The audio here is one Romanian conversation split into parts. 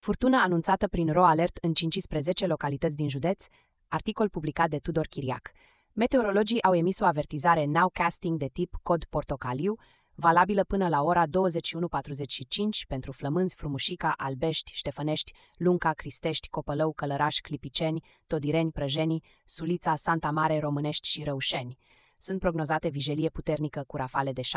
Furtună anunțată prin ro-alert în 15 localități din județ, articol publicat de Tudor Chiriac. Meteorologii au emis o avertizare nowcasting de tip cod portocaliu, valabilă până la ora 21:45 pentru Flămânzi, Frumușica, Albești, Ștefănești, Lunca, Cristești, Copălău, Călăraș, Clipiceni, Todireni, Prăjeni, Sulița, Santa Mare, Românești și Răușeni. Sunt prognozate vijelie puternică cu rafale de 70-90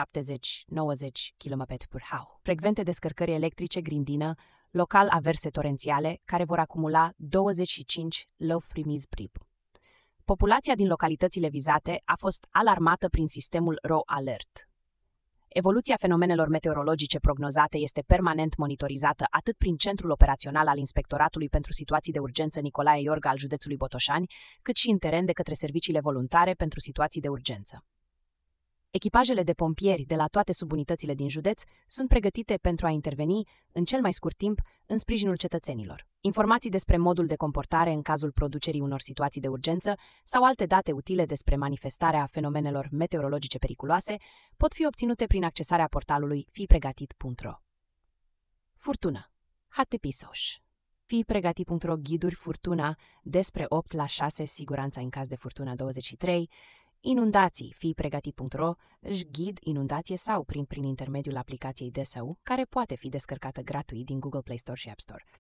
km/h. Frecvente descărcări electrice grindină, local averse torențiale, care vor acumula 25 low-freeze-brip. Populația din localitățile vizate a fost alarmată prin sistemul ro-alert. Evoluția fenomenelor meteorologice prognozate este permanent monitorizată atât prin Centrul Operațional al Inspectoratului pentru Situații de Urgență Nicolae Iorga al județului Botoșani, cât și în teren de către serviciile voluntare pentru situații de urgență. Echipajele de pompieri de la toate subunitățile din județ sunt pregătite pentru a interveni în cel mai scurt timp în sprijinul cetățenilor. Informații despre modul de comportare în cazul producerii unor situații de urgență sau alte date utile despre manifestarea fenomenelor meteorologice periculoase pot fi obținute prin accesarea portalului fiipregătit.ro. Furtună. HTTP:// fiipregătit.ro ghiduri furtuna despre 8/6 siguranța în caz de furtună 23. Inundații, fiipregătit.ro își ghid inundație sau prin intermediul aplicației DSU, care poate fi descărcată gratuit din Google Play Store și App Store.